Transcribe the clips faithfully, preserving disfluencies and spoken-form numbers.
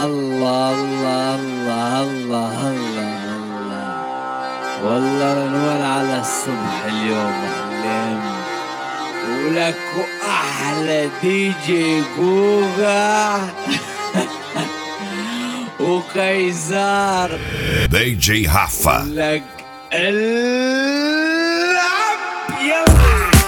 الله الله الله الله الله الله والله رنوان على الصبح اليوم حلم ولك احلى دي جي جوجا وكيزار دي جي Rafa لك العب يلا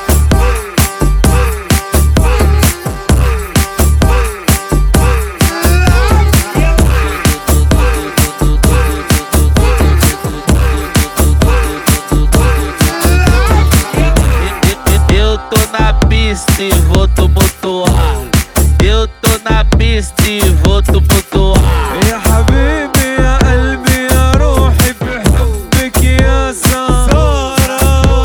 E vou tumultuar. Eu tô na pista e vou tumultuar. يا حبيبي يا قلبي يا روحي بحبك يا سارة.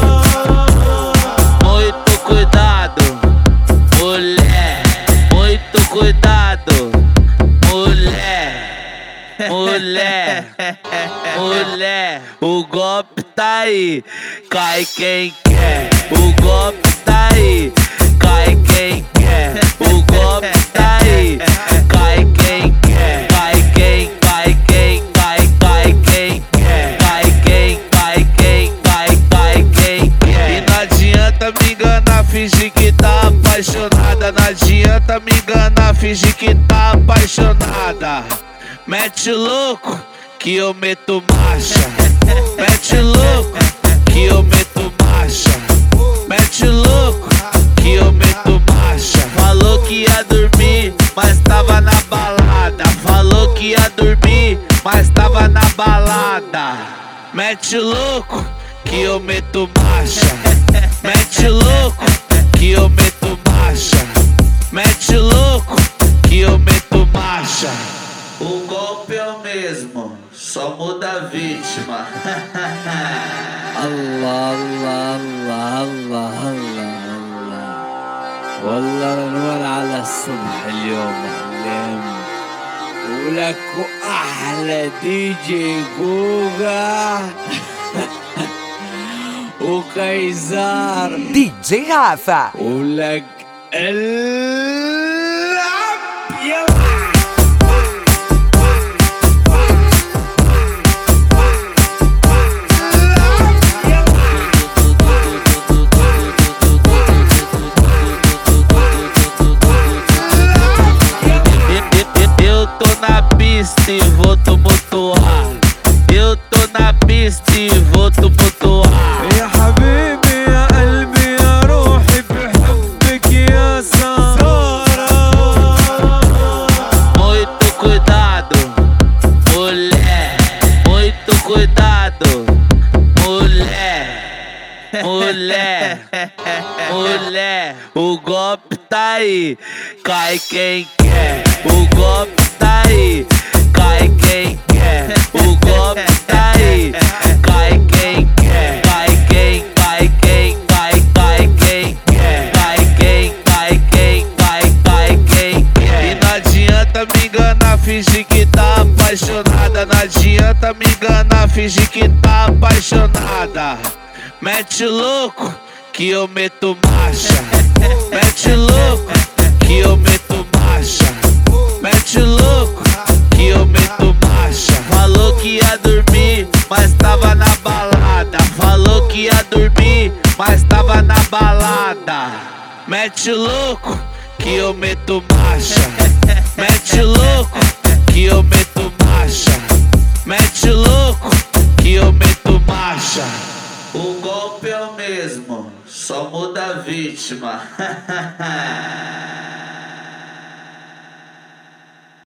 Muito cuidado, mulher. Muito cuidado, mulher. Mulher, mulher. O golpe tá aí, cai quem quer. O golpe tá aí. Cai quem quer, o golpe tá aí. Cai quem quer, cai quem, cai quem, cai, cai quem quer. Cai quem, cai quem, cai, cai quem quer. E não adianta me enganar, fingir que tá apaixonada. Não adianta me enganar, fingir que tá apaixonada. Mete louco, que eu meto marcha. Mete louco, que eu meto marcha. Mete louco, que eu meto marcha. Falou que ia dormir, mas tava na balada. Falou que ia dormir, mas tava na balada. Mete louco, que eu meto marcha. Mete louco, que eu meto marcha. Mete louco, que eu meto marcha. O golpe é o mesmo, só muda a vítima. الله الله الله الله الله والله رنوان على الصبح اليوم حلم ولك احلى دي جي جوجا وكيزار دي جي Rafa ولك العب يلا E vou tumultuar. Eu tô na pista e vou tumultuar. يا حبيبي يا قلبي يا روحي بحبك يا سارة. Muito cuidado, mulher. Muito cuidado, mulher. Mulher, mulher. O golpe tá aí, cai quem quer. O golpe tá aí. Cai quem quer, o golpe tá aí. Cai quem quer, cai quem, cai quem, cai, cai quem quer. Cai quem, cai quem, cai, cai quem quer. E não adianta me enganar, fingir que tá apaixonada. Não adianta me enganar, fingir que tá apaixonada. Mete louco, que eu meto marcha. Mete louco, que eu meto marcha. Mete louco, que eu meto marcha. Falou que ia dormir, mas tava na balada. Falou que ia dormir, mas tava na balada. Mete louco, que eu meto marcha. Mete louco, que eu meto marcha. Mete louco, que eu meto marcha. O golpe é o mesmo, só muda a vítima.